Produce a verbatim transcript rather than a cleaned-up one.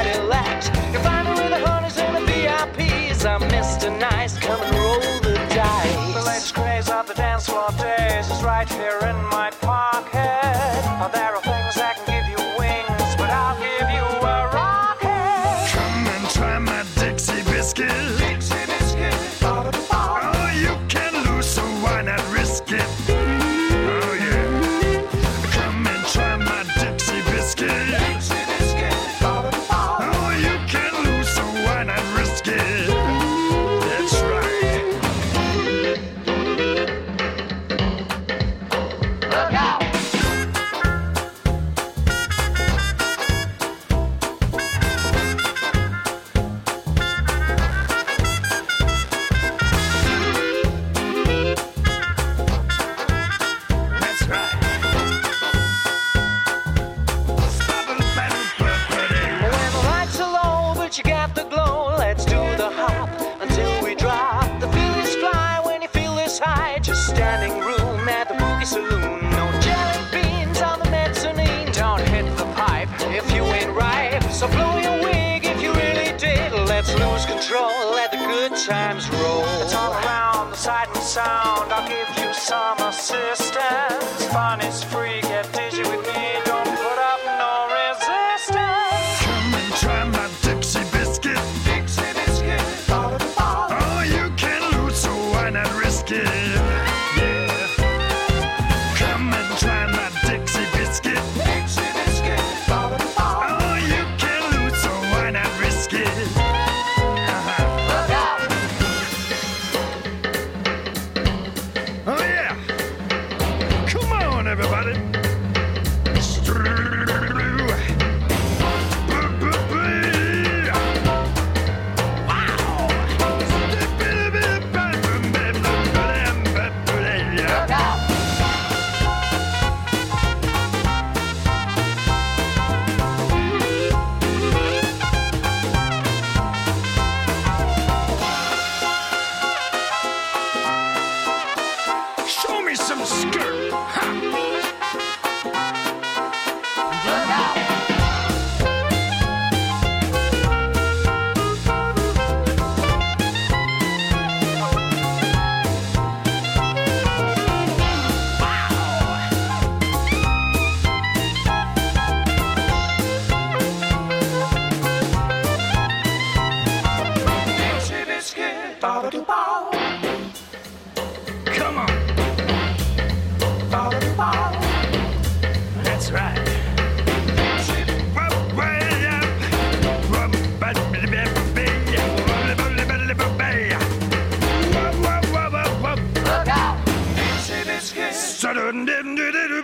Cadillacs. You find me with the honeys and the V I Ps. I'm Mister Nice, come and roll the dice. The latest craze of the dance floor days is right here in my pocket. Oh, there are things that can give you wings, but I'll give you a rocket. Come and try my Dixie biscuit. Dixie biscuit. Oh, you can lose, so why not risk it? Oh, yeah. Come and try my Dixie biscuit. Dixie biscuit. Oh, you can lose, so why not risk it? That's right. Look out! That's right. When the lights are low, but you got the glow, let's do the hop until we drop. The feelings fly when you feel this high. Just standing room at the Boogie Saloon. No jelly beans on the mezzanine. Don't hit the pipe if you ain't right. So blow your wig if you really did. Let's lose control, let the good times roll. It's all around the sight and sound. I'll give you some assistance. Fun is free, get dizzy with me. Don't put up no resistance. Come and try my Dixie biscuit. Dixie biscuit. Oh, you can lose, so why not risk it? Yeah. Come and try my Dixie biscuit. Dixie biscuit. Oh, you can lose, so why not risk it? Uh-huh. Look out! Oh, yeah. Come on, everybody. Look out! Show me some skirt. Ha. Look out! Dixie biscuit. Come on. That's right. Look out! Dixie biscuit. Sudden didn't do it.